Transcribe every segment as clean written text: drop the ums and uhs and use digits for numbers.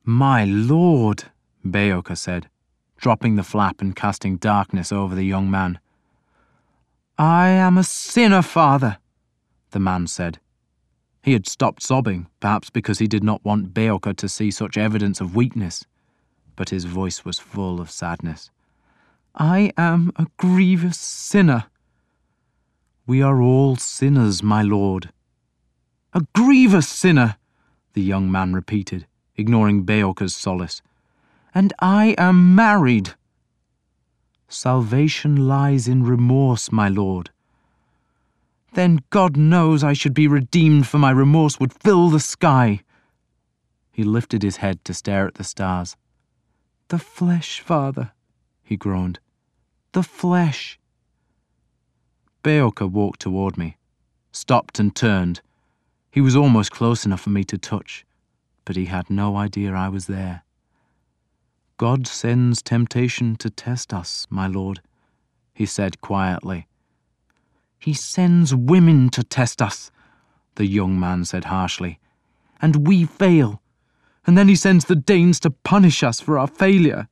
My lord, Beocca said, dropping the flap and casting darkness over the young man. I am a sinner, father, the man said. He had stopped sobbing, perhaps because he did not want Beocca to see such evidence of weakness, but his voice was full of sadness. I am a grievous sinner. We are all sinners, my lord. A grievous sinner, the young man repeated, ignoring Beocca's solace. And I am married. Salvation lies in remorse, my lord. Then God knows I should be redeemed, for my remorse would fill the sky. He lifted his head to stare at the stars. The flesh, father, he groaned. The flesh. Beocca walked toward me, stopped and turned. He was almost close enough for me to touch, but he had no idea I was there. God sends temptation to test us, my lord, he said quietly. He sends women to test us, the young man said harshly, and we fail, and then he sends the Danes to punish us for our failure.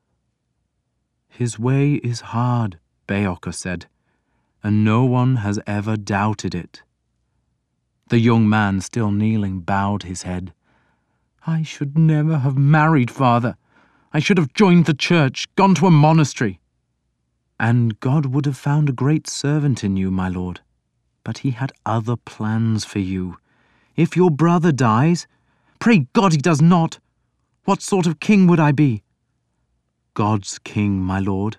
His way is hard, Beocca said, and no one has ever doubted it. The young man, still kneeling, bowed his head. I should never have married, father. I should have joined the church, gone to a monastery. And God would have found a great servant in you, my lord. But he had other plans for you. If your brother dies, pray God he does not, what sort of king would I be? God's king, my lord.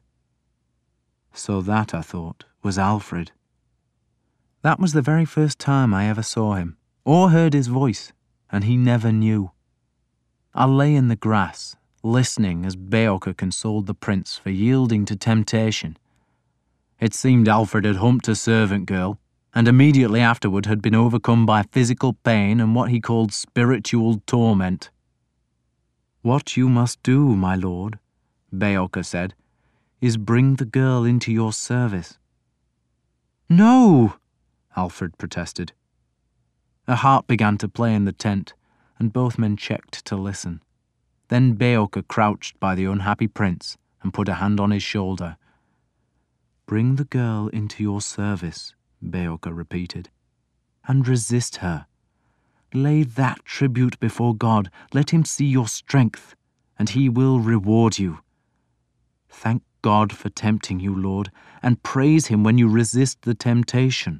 So that, I thought, was Alfred. That was the very first time I ever saw him, or heard his voice, and he never knew. I lay in the grass, listening as Beocca consoled the prince for yielding to temptation. It seemed Alfred had humped a servant girl, and immediately afterward had been overcome by physical pain and what he called spiritual torment. What you must do, my lord, Beocca said, is bring the girl into your service. No, Alfred protested. A harp began to play in the tent, and both men checked to listen. Then Beocca crouched by the unhappy prince and put a hand on his shoulder. Bring the girl into your service, Beocca repeated, and resist her. Lay that tribute before God. Let him see your strength, and he will reward you. Thank God for tempting you, Lord, and praise him when you resist the temptation.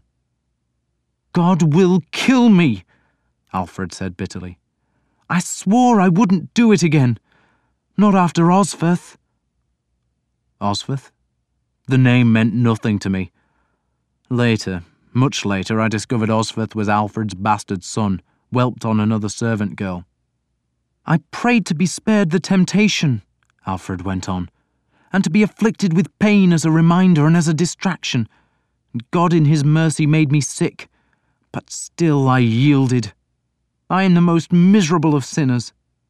God will kill me, Alfred said bitterly. I swore I wouldn't do it again. Not after Osferth. Osferth? The name meant nothing to me. Later, much later, I discovered Osferth was Alfred's bastard son, whelped on another servant girl. I prayed to be spared the temptation, Alfred went on, and to be afflicted with pain as a reminder and as a distraction. God in his mercy made me sick, but still I yielded. I am the most miserable of sinners.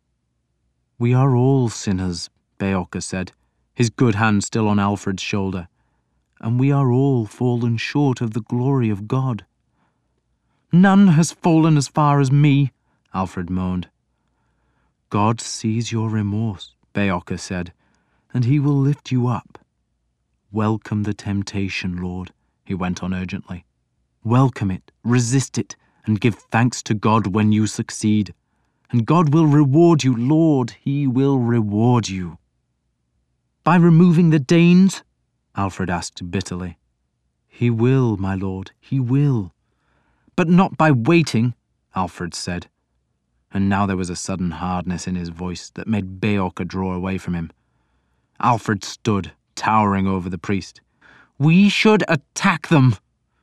We are all sinners, Beocca said, his good hand still on Alfred's shoulder, and we are all fallen short of the glory of God. None has fallen as far as me, Alfred moaned. God sees your remorse, Beocca said, and he will lift you up. Welcome the temptation, Lord, he went on urgently. Welcome it, resist it, and give thanks to God when you succeed. And God will reward you, Lord, he will reward you. By removing the Danes? Alfred asked bitterly. He will, my lord, he will. But not by waiting, Alfred said. And now there was a sudden hardness in his voice that made Beocca draw away from him. Alfred stood, towering over the priest. We should attack them.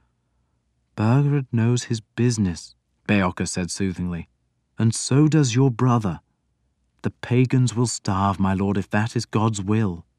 Burgred knows his business, Beocca said soothingly, and so does your brother. The pagans will starve, my lord, if that is God's will.